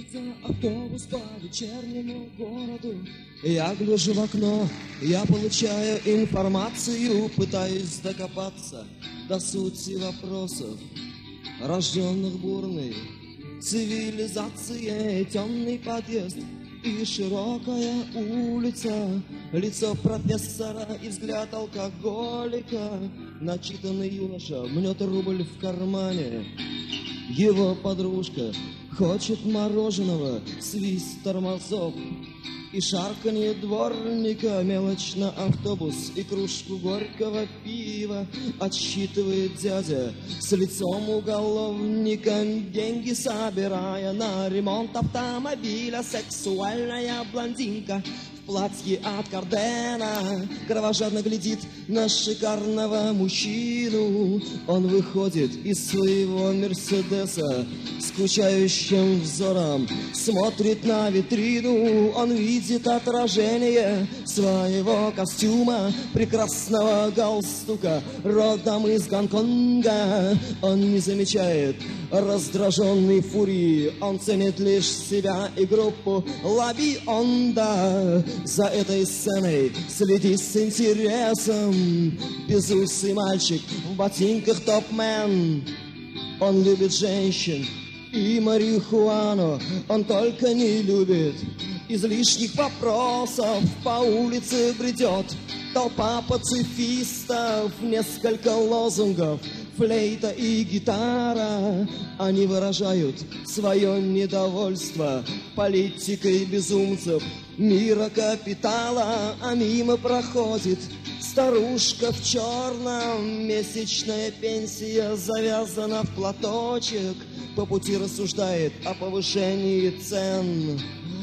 Мчится автобус по вечернему городу. Я гляжу в окно, я получаю информацию, пытаюсь докопаться до сути вопросов, рожденных бурной цивилизацией. Темный подъезд и широкая улица, лицо профессора и взгляд алкоголика. Начитанный юноша мнет рубль в кармане. Его подружка хочет мороженого, свист тормозов и шарканье дворника. Мелочь на автобус и кружку горького пива отсчитывает дядя с лицом уголовника, деньги собирая на ремонт автомобиля. Сексуальная блондинка в платье от Кардена кровожадно глядит на шикарного мужчину. Он выходит из своего Мерседеса, скучающим взором смотрит на витрину. Он видит отражение своего костюма, прекрасного галстука, родом из Гонконга. Он не замечает раздраженной фурии, он ценит лишь себя и группу La Bionda. За этой сценой следит с интересом безусый мальчик в ботинках Топмен. Он любит женщин и марихуану, он только не любит излишних вопросов. По улице бредет толпа пацифистов, несколько лозунгов, флейта и гитара. Они выражают свое недовольство политикой безумцев мира капитала. А мимо проходит старушка в черном, месячная пенсия завязана в платочек. По пути рассуждает о повышении цен,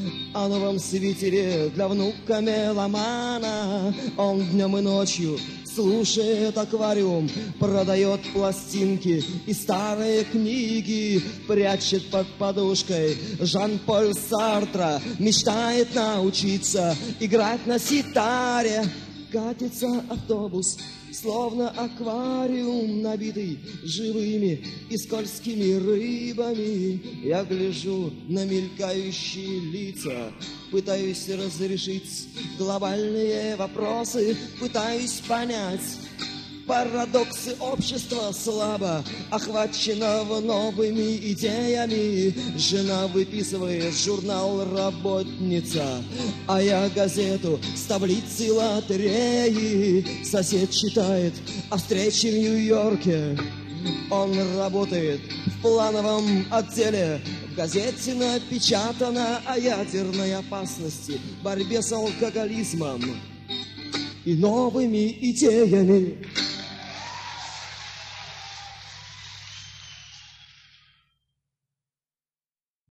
о новом свитере для внука меломана. Он днем и ночью слушает аквариум, продает пластинки и старые книги, прячет под подушкой Жан-Поль Сартра, мечтает научиться играть на ситаре. Катится автобус, словно аквариум, набитый живыми и скользкими рыбами. Я гляжу на мелькающие лица, пытаюсь разрешить глобальные вопросы, пытаюсь понять парадоксы общества, слабо охваченного новыми идеями. Жена выписывает журнал «Работница», а я газету с таблицей лотереи. Сосед читает о встрече в Нью-Йорке. Он работает в плановом отделе. В газете напечатано о ядерной опасности, борьбе с алкоголизмом и новыми идеями.